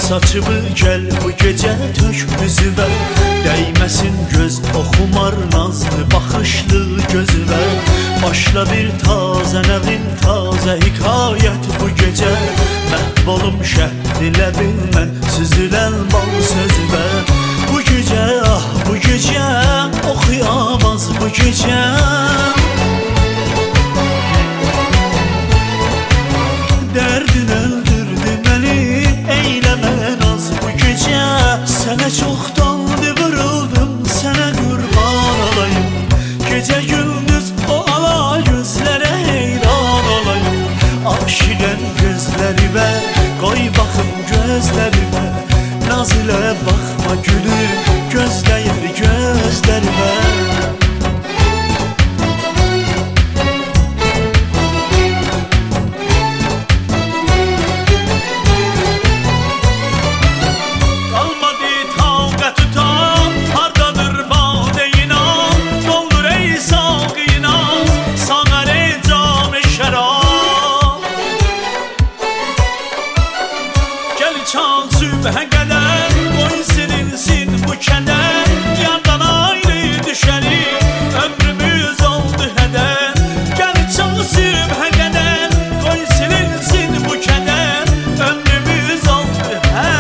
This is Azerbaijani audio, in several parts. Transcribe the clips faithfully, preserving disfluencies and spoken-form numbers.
saçımı gel bu gece tök üzüvə. Değmesin göz oxumar nazlı baxışlı gözüvə. Başla bir taze nevin taze hikayet bu gece. Məhvolum şəhd ilə bilmən süzülən bal sözüvə. Bu gece ah bu gece oxuyamaz bu gece. Derdin öldürdü beni, eyleme naz bu gece. Sana çoktan vuruldum, sana kurban olayım. Gece gündüz o ala gözlere heyran olayım. Aşiqən gözlerime, koy bakım gözlerime. Naz ile bakma gülüm, gözləyir gözlerime. Çal sübhə qədər, qoy silinsin bu kədər. Yardan ayrı düşərik, ömrümüz oldu hədər. Gəl çal sübhə qədər, qoy silinsin bu kədər. Ömrümüz oldu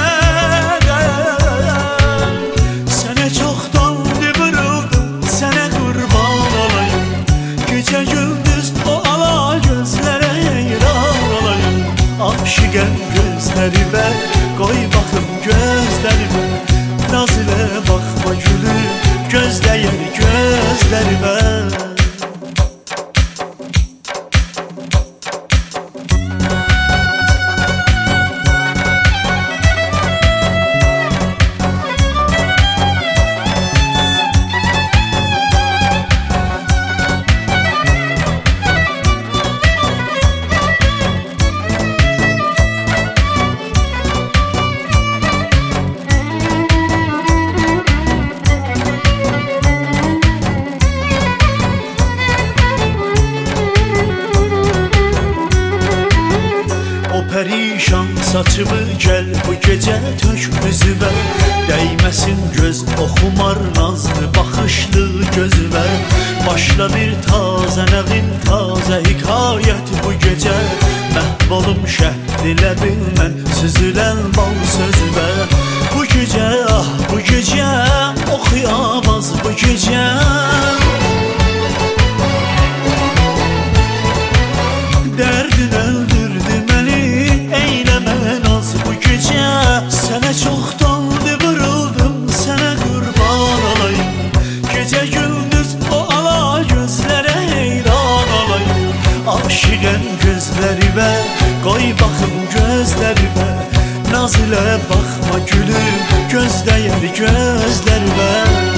hədər. Sənə çoxdan vuruldum, sənə qurban olayım. Gecə gündüz o ala gözlərə heyran olayım. Aşiqən gözlərimə, koy bakım gözlerime. Naz ile bakma gülüm, gözləyir gözlerime. Perişan saçımı gel bu gece tök üzüvə. Değmesin göz oxumar nazlı baxışlı gözüvə. Başla bir taze nevin taze hikayet bu gece. Məhvolum şəhd ilə bilmən süzülən bal sözüvə. Bu gece ah bu gece oxuyamaz bu gece. Derdin öldürdü beni, eyleme naz bu gece. Sana çoktan vuruldum, sana kurban olayım. Gece gündüz o ala gözlere heyran olayım. Aşiqən gözlerime, koy bakım gözlerime. Naz ile bakma gülüm, gözləyir gözlerime.